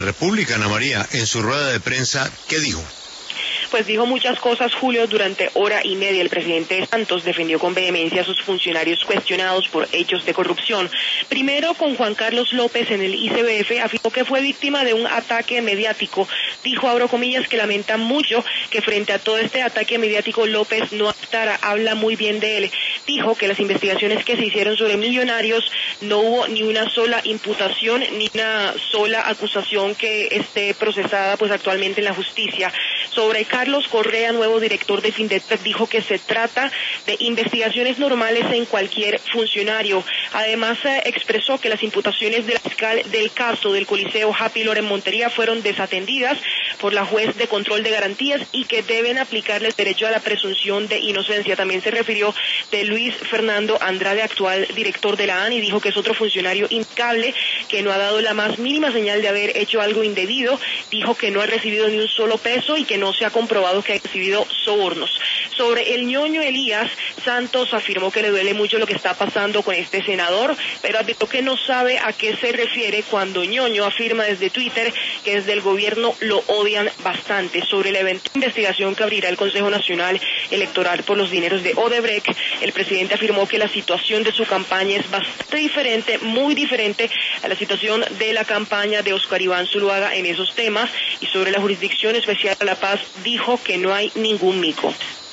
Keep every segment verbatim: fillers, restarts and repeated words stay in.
República, Ana María, en su rueda de prensa, ¿qué dijo? Pues dijo muchas cosas, Julio. Durante hora y media el presidente Santos defendió con vehemencia a sus funcionarios cuestionados por hechos de corrupción. Primero, con Juan Carlos López en el I C B F, afirmó que fue víctima de un ataque mediático. Dijo, abro comillas, que lamenta mucho que frente a todo este ataque mediático López no actuara, habla muy bien de él. Dijo que las investigaciones que se hicieron sobre Millonarios no hubo ni una sola imputación, ni una sola acusación que esté procesada pues actualmente en la justicia. Sobre Carlos Correa, nuevo director de Findep, dijo que se trata de investigaciones normales en cualquier funcionario. Además, eh, expresó que las imputaciones del fiscal del caso del Coliseo Happy Lore en Montería fueron desatendidas por la juez de control de garantías y que deben aplicarles derecho a la presunción de inocencia. También se refirió de Luis Fernando Andrade, actual director de la A N I, dijo que es otro funcionario impecable, que no ha dado la más mínima señal de haber hecho algo indebido. Dijo que no ha recibido ni un solo peso y que no se ha comprobado que ha recibido sobornos. Sobre el ñoño Elías, Santos afirmó que le duele mucho lo que está pasando con este senador, pero advirtió que no sabe a qué se refiere cuando ñoño afirma desde Twitter que desde el gobierno lo odian bastante. Sobre la eventual investigación que abrirá el Consejo Nacional Electoral por los dineros de Odebrecht, el presidente afirmó que la situación de su campaña es bastante diferente, muy diferente a la situación de la campaña de Óscar Iván Zuluaga en esos temas. Y sobre la Jurisdicción Especial a la Paz, dijo que no hay ningún mico.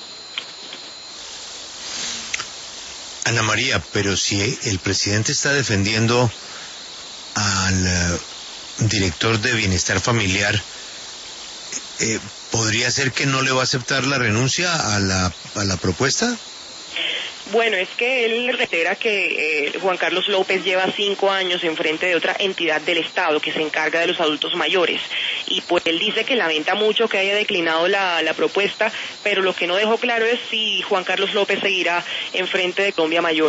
Ana María, pero si el presidente está defendiendo al uh, director de Bienestar Familiar, eh, ¿podría ser que no le va a aceptar la renuncia a la, a la propuesta? Bueno, es que él reitera que eh, Juan Carlos López lleva cinco años en frente de otra entidad del Estado que se encarga de los adultos mayores, y pues él dice que lamenta mucho que haya declinado la, la propuesta, pero lo que no dejó claro es si Juan Carlos López seguirá en frente de Colombia Mayor.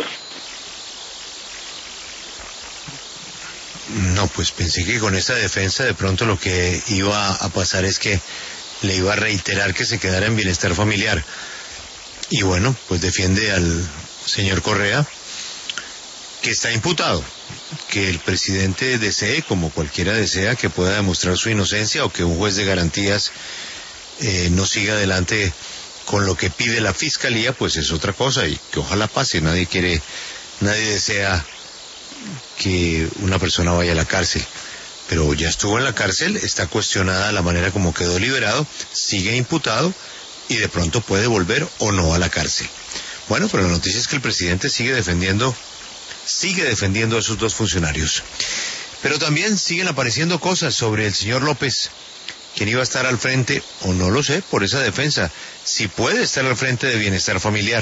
No, pues pensé que con esta defensa de pronto lo que iba a pasar es que le iba a reiterar que se quedara en Bienestar Familiar. Y bueno, pues defiende al señor Correa, que está imputado, que el presidente desee, como cualquiera desea, que pueda demostrar su inocencia o que un juez de garantías eh, no siga adelante con lo que pide la fiscalía, pues es otra cosa, y que ojalá pase. Nadie quiere, nadie desea que una persona vaya a la cárcel, pero ya estuvo en la cárcel, está cuestionada la manera como quedó liberado, sigue imputado y de pronto puede volver o no a la cárcel. Bueno, pero la noticia es que el presidente sigue defendiendo, sigue defendiendo a esos dos funcionarios. Pero también siguen apareciendo cosas sobre el señor López, quien iba a estar al frente, o no lo sé, por esa defensa, si puede estar al frente de Bienestar Familiar.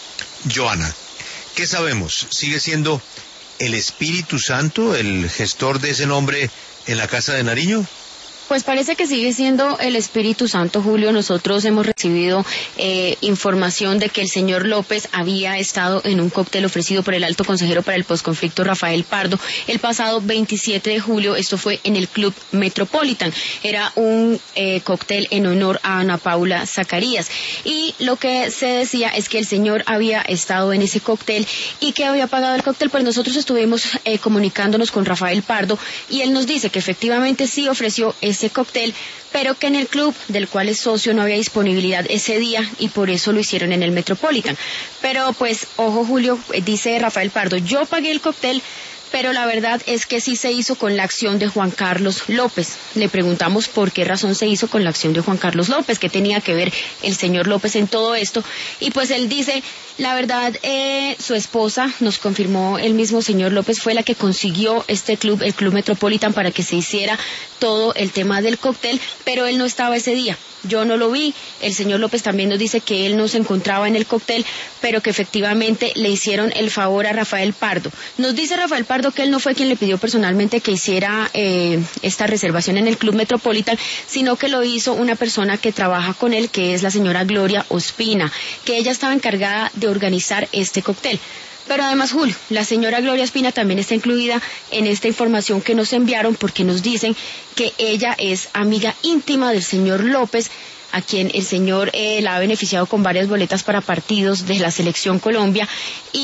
Joana, ¿qué sabemos? ¿Sigue siendo el Espíritu Santo el gestor de ese nombre en la Casa de Nariño? Pues parece que sigue siendo el Espíritu Santo, Julio. Nosotros hemos recibido eh, información de que el señor López había estado en un cóctel ofrecido por el alto consejero para el posconflicto Rafael Pardo el pasado veintisiete de julio. Esto fue en el Club Metropolitan. Era un eh, cóctel en honor a Ana Paula Zacarías. Y lo que se decía es que el señor había estado en ese cóctel y que había pagado el cóctel. Pues nosotros estuvimos eh, comunicándonos con Rafael Pardo y él nos dice que efectivamente sí ofreció ese cóctel, pero que en el club del cual es socio no había disponibilidad ese día y por eso lo hicieron en el Metropolitan. Pero pues, ojo Julio, dice Rafael Pardo, yo pagué el cóctel, pero la verdad es que sí se hizo con la acción de Juan Carlos López. Le preguntamos por qué razón se hizo con la acción de Juan Carlos López, qué tenía que ver el señor López en todo esto, y pues él dice, la verdad, eh, su esposa, nos confirmó el mismo señor López, fue la que consiguió este club, el Club Metropolitan, para que se hiciera todo el tema del cóctel, pero él no estaba ese día. Yo no lo vi. El señor López también nos dice que él no se encontraba en el cóctel, pero que efectivamente le hicieron el favor a Rafael Pardo. Nos dice Rafael Pardo que él no fue quien le pidió personalmente que hiciera eh, esta reservación en el Club Metropolitan, sino que lo hizo una persona que trabaja con él, que es la señora Gloria Ospina, que ella estaba encargada de organizar este cóctel. Pero además, Julio, la señora Gloria Ospina también está incluida en esta información que nos enviaron porque nos dicen que ella es amiga íntima del señor López, a quien el señor eh, la ha beneficiado con varias boletas para partidos de la Selección Colombia, y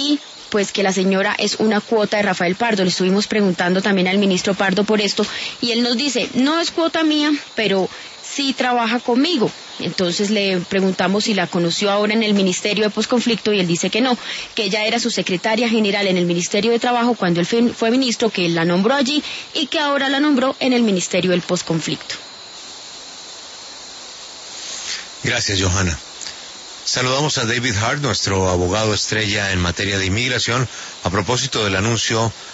pues que la señora es una cuota de Rafael Pardo. Le estuvimos preguntando también al ministro Pardo por esto y él nos dice, no es cuota mía, pero sí trabaja conmigo. Entonces le preguntamos si la conoció ahora en el Ministerio de Posconflicto y él dice que no, que ella era su secretaria general en el Ministerio de Trabajo cuando él fue ministro, que él la nombró allí y que ahora la nombró en el Ministerio del Posconflicto. Gracias, Johanna. Saludamos a David Hart, nuestro abogado estrella en materia de inmigración, a propósito del anuncio